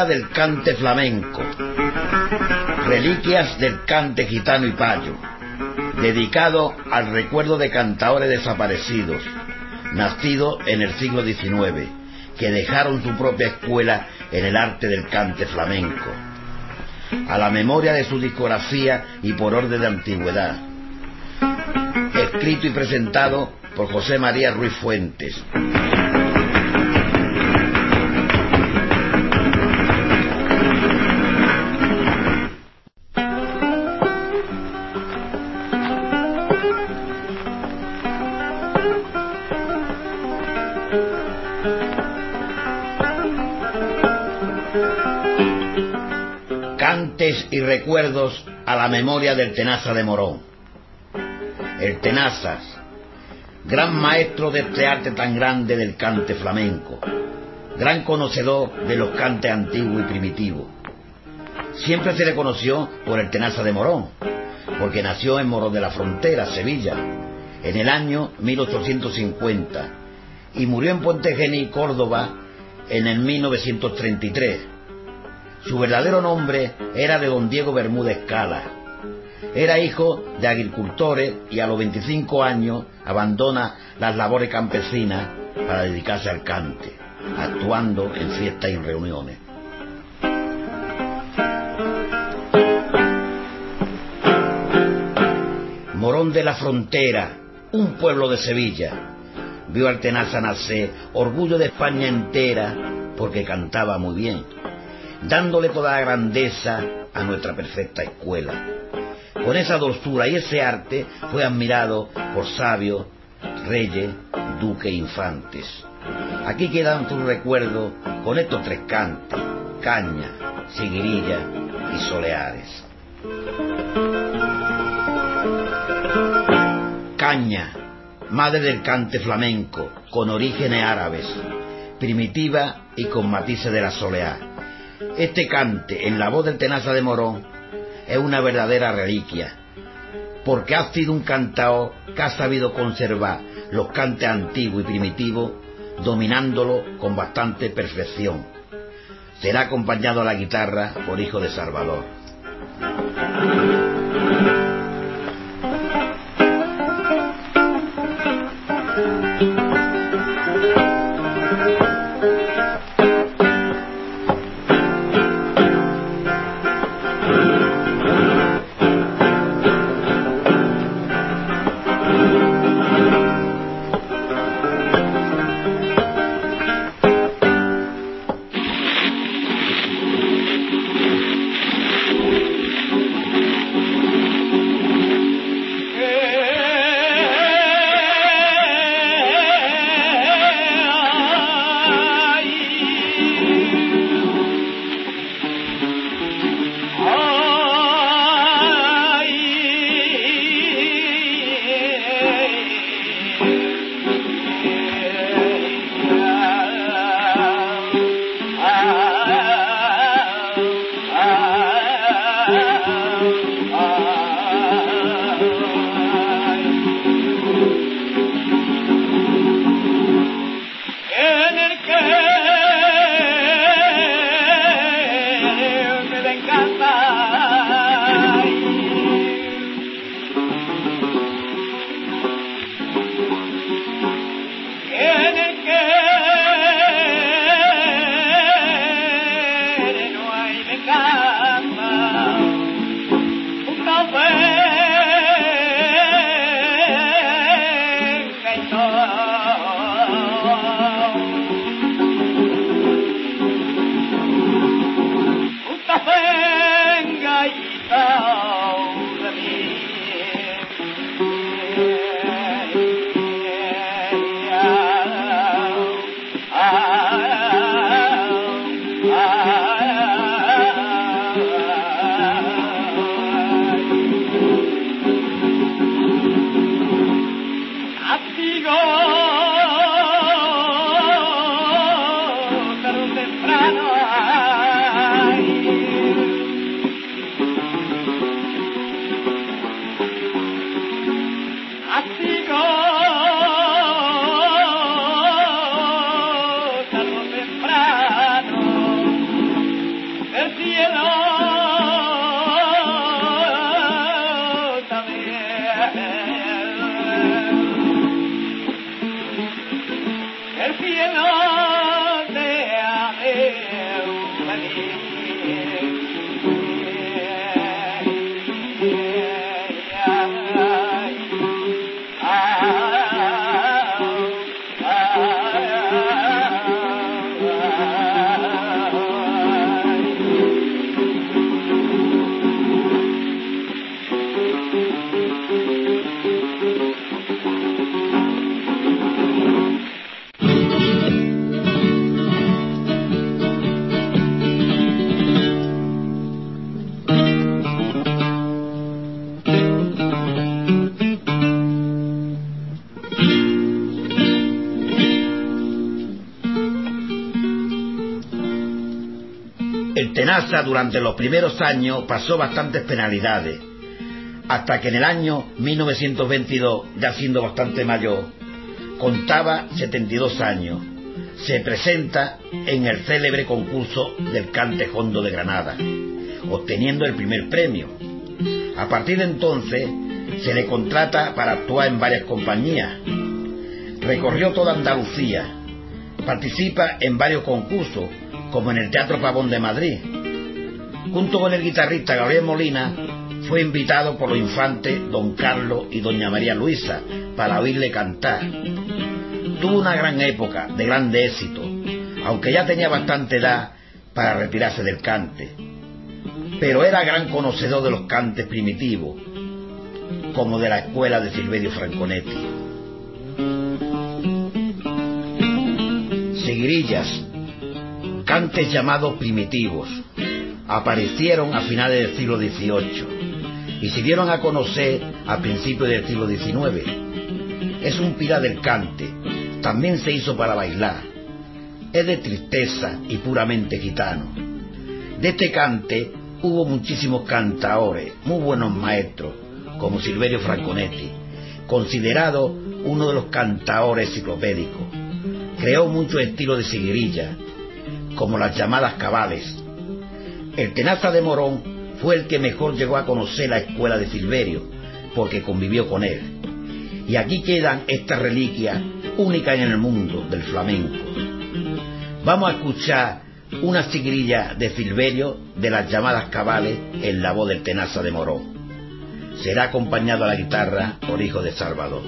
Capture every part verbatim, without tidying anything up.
memoria del cante flamenco, reliquias del cante gitano y payo, dedicado al recuerdo de cantaores desaparecidos, nacidos en el siglo diecinueve, que dejaron su propia escuela en el arte del cante flamenco, a la memoria de su discografía y por orden de antigüedad, escrito y presentado por José María Ruiz Fuentes. Cantes y recuerdos a la memoria del Tenaza de Morón. El Tenazas, gran maestro de este arte tan grande del cante flamenco, gran conocedor de los cantes antiguos y primitivos. Siempre se le conoció por el Tenaza de Morón, porque nació en Morón de la Frontera, Sevilla, en el año mil ochocientos cincuenta y murió en Puente Genil, Córdoba, en el mil novecientos treinta y tres. Su verdadero nombre era de don Diego Bermúdez Cala. Era hijo de agricultores y a los veinticinco años abandona las labores campesinas para dedicarse al cante, actuando en fiestas y reuniones. Morón de la Frontera, un pueblo de Sevilla, vio al Tenaza nacer, orgullo de España entera, porque cantaba muy bien, dándole toda la grandeza a nuestra perfecta escuela. Con esa dulzura y ese arte fue admirado por sabios, reyes, duques e infantes. Aquí quedan sus recuerdos con estos tres cantes: caña, siguirilla y soleares. Caña, madre del cante flamenco, con orígenes árabes, primitiva y con matices de la soleá. Este cante, en la voz del Tenaza de Morón, es una verdadera reliquia, porque ha sido un cantaor que ha sabido conservar los cantes antiguos y primitivos, dominándolo con bastante perfección. Será acompañado a la guitarra por Hijo de Salvador. Tenaza durante los primeros años pasó bastantes penalidades, hasta que en el año mil novecientos veintidós, ya siendo bastante mayor, contaba setenta y dos años, se presenta en el célebre concurso del Cante Jondo de Granada, obteniendo el primer premio. A partir de entonces se le contrata para actuar en varias compañías. Recorrió toda Andalucía, participa en varios concursos, como en el Teatro Pavón de Madrid. Junto con el guitarrista Gabriel Molina, fue invitado por los infantes Don Carlos y Doña María Luisa para oírle cantar. Tuvo una gran época de grande éxito, aunque ya tenía bastante edad para retirarse del cante, pero era gran conocedor de los cantes primitivos, como de la escuela de Silverio Franconetti. Seguirillas, cantes llamados primitivos, aparecieron a finales del siglo dieciocho y se dieron a conocer a principios del siglo diecinueve. Es un pilar del cante, también se hizo para bailar, es de tristeza y puramente gitano. De este cante hubo muchísimos cantaores, muy buenos maestros, como Silverio Franconetti, considerado uno de los cantaores enciclopédicos. Creó muchos estilos de seguirilla, como las llamadas cabales. El Tenaza de Morón fue el que mejor llegó a conocer la escuela de Silverio, porque convivió con él. Y aquí quedan estas reliquias únicas en el mundo del flamenco. Vamos a escuchar una seguirilla de Silverio de las llamadas cabales en la voz del Tenaza de Morón. Será acompañado a la guitarra por Hijo de Salvador.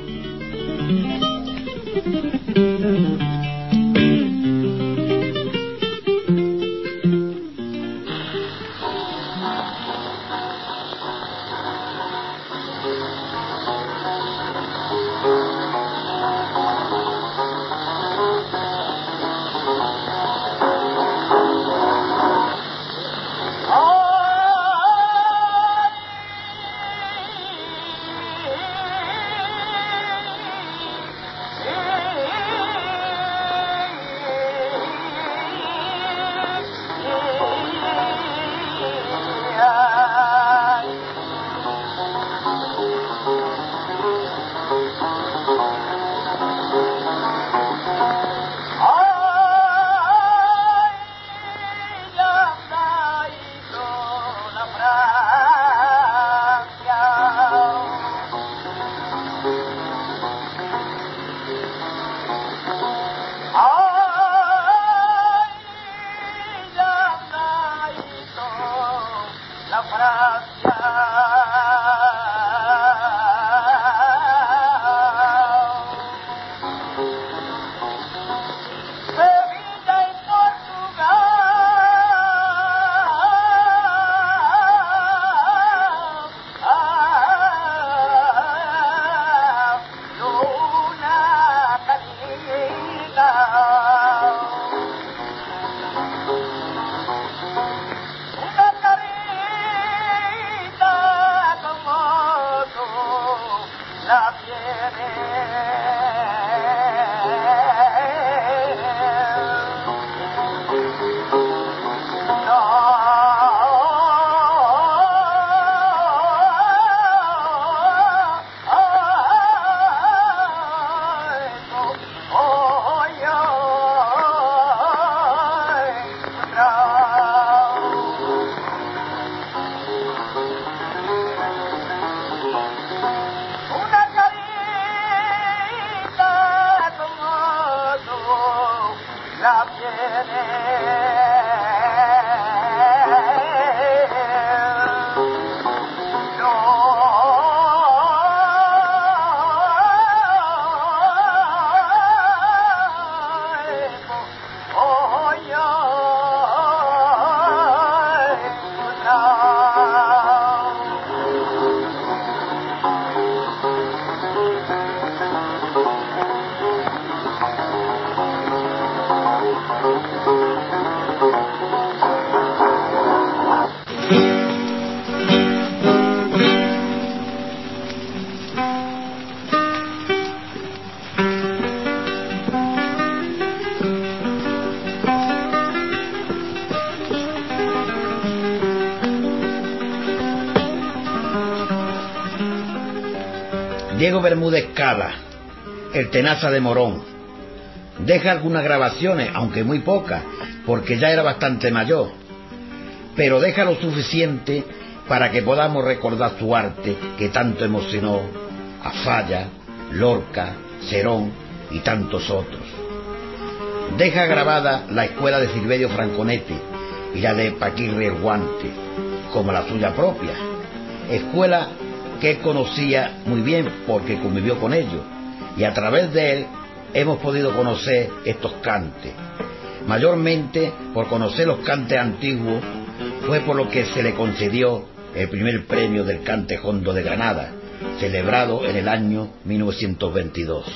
Diego Bermúdez Cala, el Tenaza de Morón. Deja algunas grabaciones, aunque muy pocas, porque ya era bastante mayor, pero deja lo suficiente para que podamos recordar su arte que tanto emocionó a Falla, Lorca, Cerón y tantos otros. Deja grabada la escuela de Silverio Franconetti y la de Paquirri el Guante, como la suya propia, escuela que él conocía muy bien porque convivió con ellos, y a través de él hemos podido conocer estos cantes. Mayormente por conocer los cantes antiguos fue por lo que se le concedió el primer premio del cante jondo de Granada, celebrado en el año mil novecientos veintidós.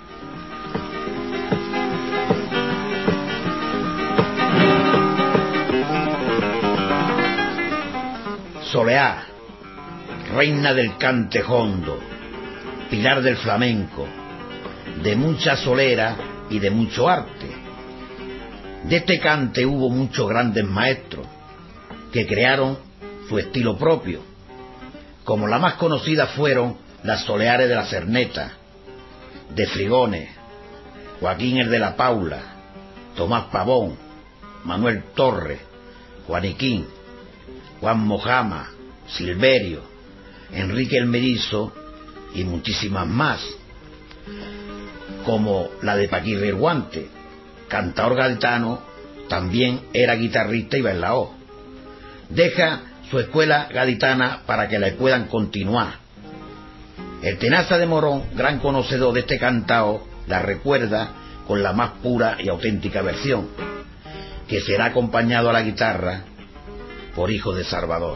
Soleá, reina del cante jondo, pilar del flamenco, de mucha solera y de mucho arte. De este cante hubo muchos grandes maestros que crearon su estilo propio, como la más conocida fueron las soleares de la Cerneta, de Frigones, Joaquín el de la Paula, Tomás Pavón, Manuel Torres, Juaniquín, Juan Mojama, Silverio, Enrique el Merizo y muchísimas más, como la de Paquirri el Guante, cantador gaditano, también era guitarrista y bailaor. Deja su escuela gaditana para que la puedan continuar. El Tenaza de Morón, gran conocedor de este cantao, la recuerda con la más pura y auténtica versión, que será acompañado a la guitarra por Hijo de Salvador.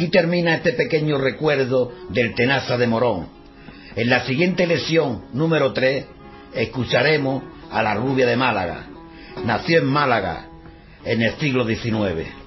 Aquí termina este pequeño recuerdo del Tenaza de Morón. En la siguiente lección, número tres, escucharemos a la rubia de Málaga. Nació en Málaga en el siglo diecinueve.